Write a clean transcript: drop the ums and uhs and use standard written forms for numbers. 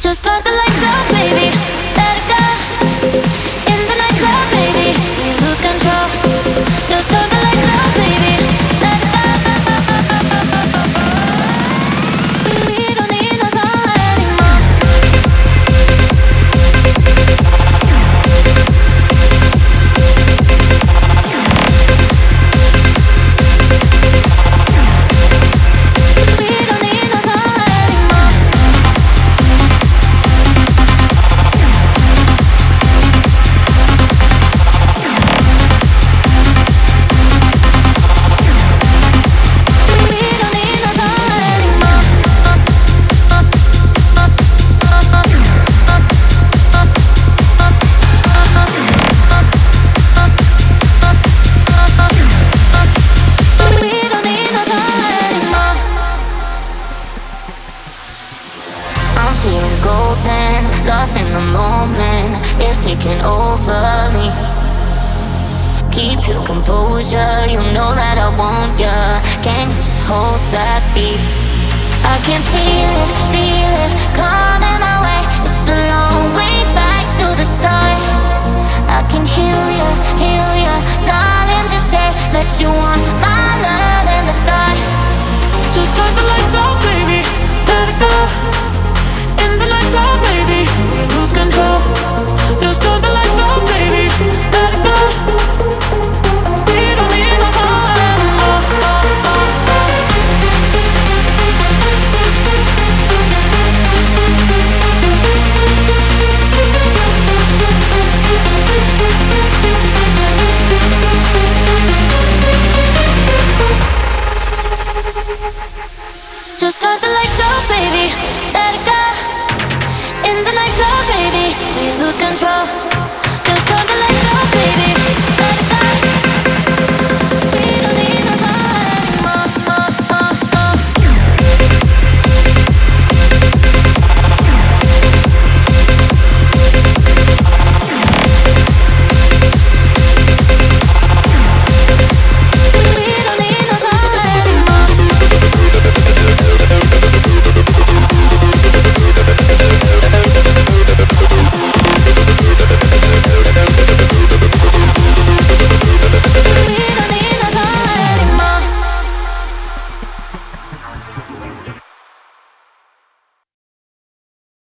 Just turn the lights out, baby. Let it go. In the nightclub, baby, we lose control. Just turn the lights out, baby. Let it go. We don't need no song anymore. We don't need no song anymore. I'm feeling golden, lost in the moment. It's taking over me. Keep your composure, you know that I want ya. Can you just hold that beat? I can feel it coming my way. It's a long way back to the start. I can heal ya, darling. Just say that you want my love in the dark. Just turn the lights off, baby. Let it go. In the lights out, baby, we lose control. Just turn the lights off, baby. Let it go. We don't need no song anymore. Just turn the lights off, baby. Let it go. In the nightclub, baby, we lose control.